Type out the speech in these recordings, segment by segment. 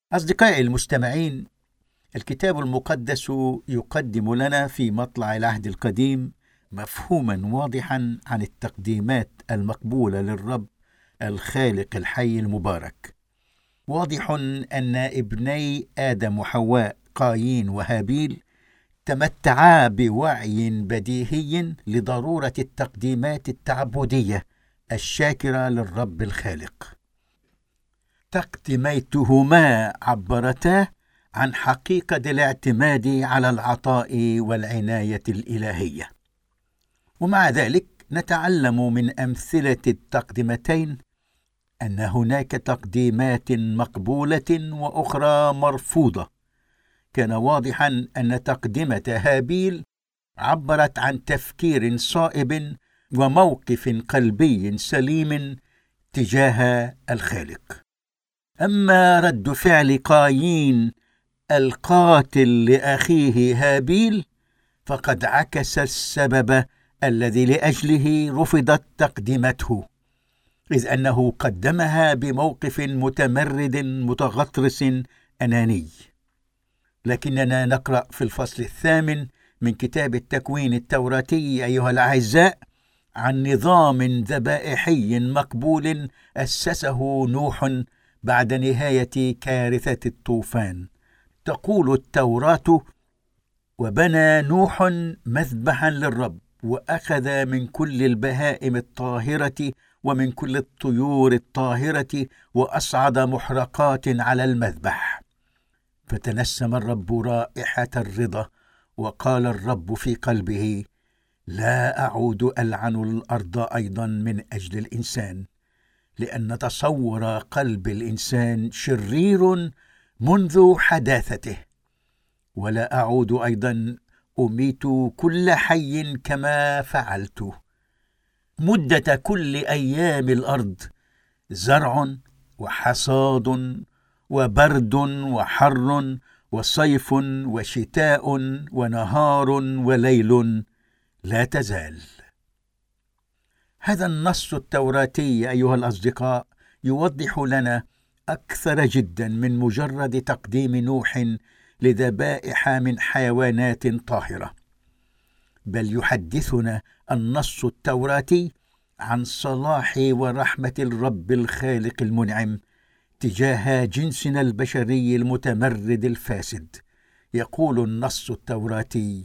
أصدقائي المستمعين، الكتاب المقدس يقدم لنا في مطلع العهد القديم مفهوما واضحا عن التقديمات المقبولة للرب الخالق الحي المبارك. واضح أن ابني آدم وحواء قايين وهابيل تمتعا بوعي بديهي لضرورة التقديمات التعبدية الشاكرة للرب الخالق. تقديميتهما عبرتا عن حقيقة الاعتماد على العطاء والعناية الإلهية، ومع ذلك نتعلم من أمثلة التقدمتين أن هناك تقديمات مقبولة وأخرى مرفوضة. كان واضحا أن تقدمة هابيل عبرت عن تفكير صائب وموقف قلبي سليم تجاه الخالق. أما رد فعل قايين القاتل لأخيه هابيل فقد عكس السبب الذي لأجله رفضت تقدمته، إذ أنه قدمها بموقف متمرد متغطرس أناني. لكننا نقرأ في الفصل 8 من كتاب التكوين التوراتي أيها الأعزاء عن نظام ذبائحي مقبول أسسه نوح بعد نهاية كارثة الطوفان. تقول التوراة: وبنى نوح مذبحا للرب، وأخذ من كل البهائم الطاهرة ومن كل الطيور الطاهرة وأصعد محرقات على المذبح. فتنسم الرب رائحة الرضا، وقال الرب في قلبه: لا أعود ألعن الأرض أيضا من أجل الإنسان، لأن تصور قلب الإنسان شرير منذ حداثته، ولا أعود أيضا أميت كل حي كما فعلت. مدة كل أيام الأرض زرع وحصاد وبرد وحر وصيف وشتاء ونهار وليل لا تزال. هذا النص التوراتي أيها الأصدقاء يوضح لنا أكثر جدا من مجرد تقديم نوح لذبائح من حيوانات طاهرة، بل يحدثنا النص التوراتي عن صلاح ورحمة الرب الخالق المنعم تجاه جنسنا البشري المتمرد الفاسد. يقول النص التوراتي: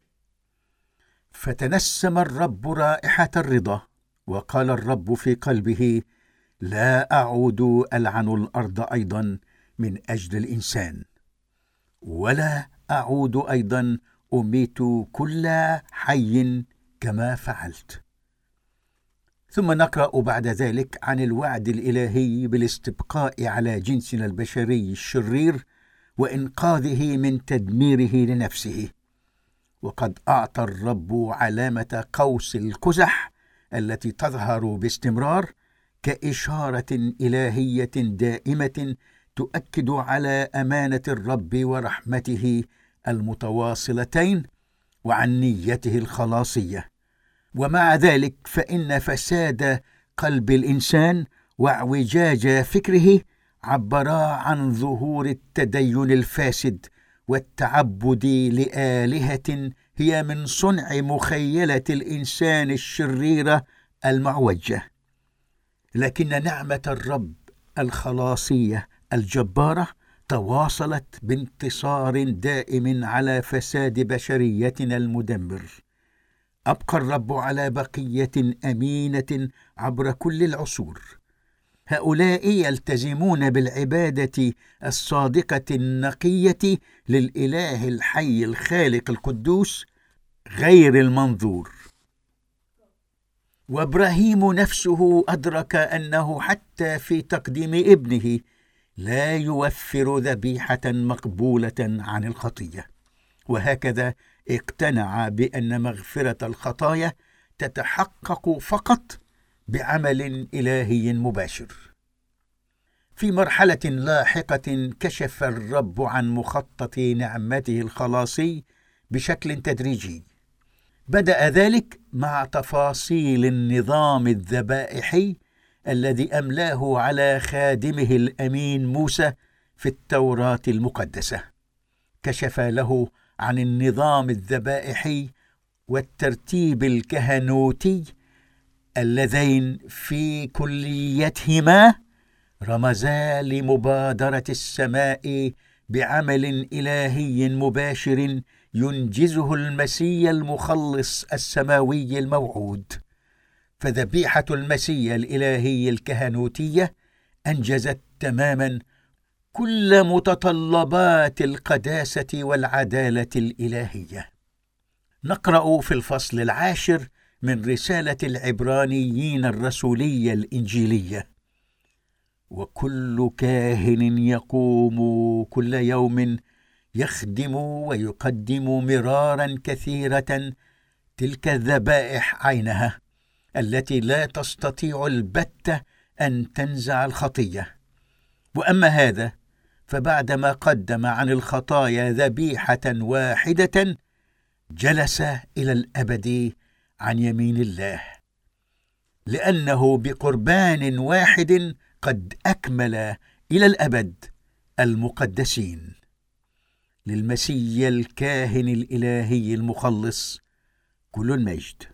فتنسم الرب رائحة الرضا، وقال الرب في قلبه: لا أعود ألعن الأرض أيضا من أجل الإنسان، ولا أعود أيضا أميت كل حي كما فعلت. ثم نقرأ بعد ذلك عن الوعد الإلهي بالاستبقاء على جنسنا البشري الشرير وإنقاذه من تدميره لنفسه. وقد أعطى الرب علامة قوس القزح التي تظهر باستمرار كإشارة إلهية دائمة تؤكد على أمانة الرب ورحمته المتواصلتين وعن نيته الخلاصية. ومع ذلك فإن فساد قلب الإنسان واعوجاج فكره عبرا عن ظهور التدين الفاسد والتعبد لآلهة هي من صنع مخيلة الإنسان الشريرة المعوجة. لكن نعمة الرب الخلاصية الجبارة تواصلت بانتصار دائم على فساد بشريتنا المدمر. أبقى الرب على بقية أمينة عبر كل العصور. هؤلاء يلتزمون بالعبادة الصادقة النقية للإله الحي الخالق القدوس غير المنظور. وإبراهيم نفسه أدرك أنه حتى في تقديم ابنه لا يوفر ذبيحة مقبولة عن الخطية، وهكذا اقتنع بأن مغفرة الخطايا تتحقق فقط بعمل إلهي مباشر. في مرحلة لاحقة كشف الرب عن مخطط نعمته الخلاصي بشكل تدريجي. بدأ ذلك مع تفاصيل النظام الذبائحي الذي أملاه على خادمه الأمين موسى في التوراة المقدسة. كشف له عن النظام الذبائحي والترتيب الكهنوتي اللذين في كليتهما رمزا لمبادرة السماء بعمل إلهي مباشر ينجزه المسيا المخلص السماوي الموعود. فذبيحة المسيا الإلهي الكهنوتية أنجزت تماما كل متطلبات القداسة والعدالة الإلهية. نقرأ في الفصل 10 من رسالة العبرانيين الرسولية الإنجيلية: وكل كاهن يقوم كل يوم يخدم ويقدم مرارا كثيرة تلك الذبائح عينها التي لا تستطيع البتة أن تنزع الخطية. وأما هذا فبعدما قدم عن الخطايا ذبيحة واحدة جلس إلى الأبد عن يمين الله، لأنه بقربان واحد قد أكمل إلى الأبد المقدسين. للمسيا الكاهن الإلهي المخلص كل المجد.